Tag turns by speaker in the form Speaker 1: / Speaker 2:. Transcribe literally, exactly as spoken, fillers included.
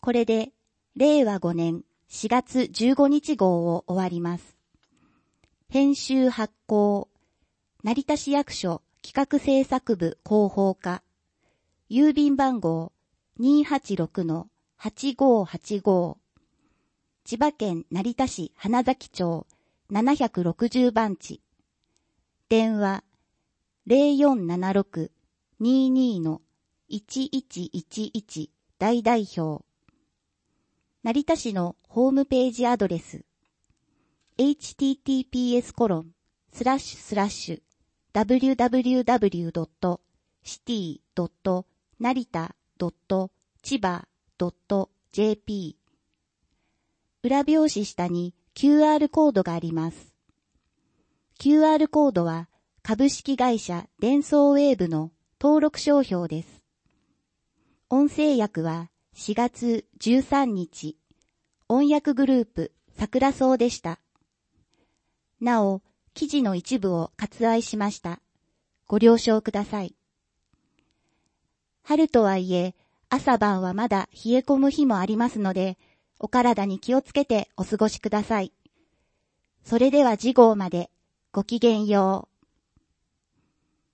Speaker 1: これで、れいわごねんしがつじゅうごにち号を終わります。編集発行、成田市役所企画制作部広報課、郵便番号 にーはちろくのはちごーはちごー、千葉県成田市花崎町ななひゃくろくじゅうばんち、電話 ゼロよんななろくにーにーのいちいちいちいち 大代表、成田市のホームページアドレス エイチティーティーピーエス コロンスラッシュスラッシュ ダブリューダブリューダブリュー ドット シティ ドット ナリタ ドット 千葉 ドット ジェーピー。 裏表紙下に キューアール コードがあります。キューアール コードは株式会社デンソーウェーブの登録商標です。音声訳はしがつじゅうさんにち、音訳グループ桜草でした。なお、記事の一部を割愛しました。ご了承ください。春とはいえ、朝晩はまだ冷え込む日もありますので、お体に気をつけてお過ごしください。それでは次号まで、ごきげんよう。